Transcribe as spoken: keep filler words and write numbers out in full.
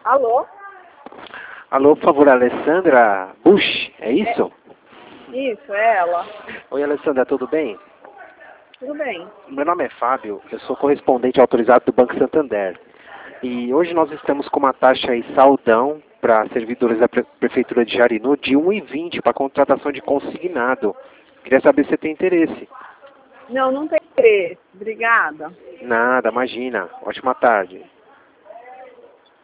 Alô? Alô, por favor, Alessandra Bush, é isso? Isso, é ela. Oi, Alessandra, tudo bem? Tudo bem. Meu nome é Fábio, eu sou correspondente autorizado do Banco Santander. E hoje nós estamos com uma taxa aí saldão para servidores da Pre- Prefeitura de Jarinu de um e vinte para contratação de consignado. Queria saber se você tem interesse. Não, não tem interesse. Obrigada. Nada, imagina. Ótima tarde.